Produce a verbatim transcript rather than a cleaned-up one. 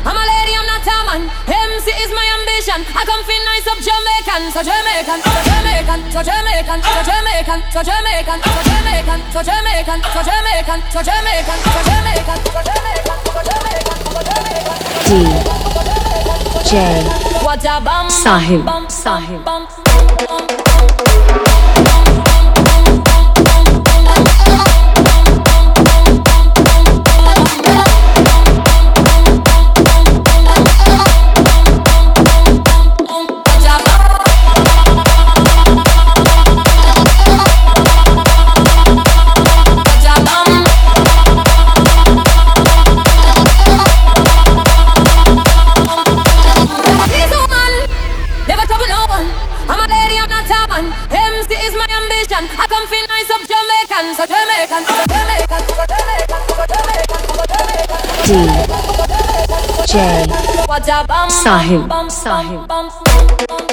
I'm a lady, I'm not a man. M C is my ambition. I come feel nice up Jamaican, so Jamaican, so Jamaican, so Jamaican, so Jamaican, so Jamaican, so Jamaican, so Jamaican, so Jamaican, so Jamaican, so Jamaican, so Jamaican, so Jamaican, so Jamaican. D J Sahib Sahib I come feel nice up Jamaican, so Jamaican, so Jamaican, so Jamaican, so Jamaican, so Jamaican. D J Sahib Sahib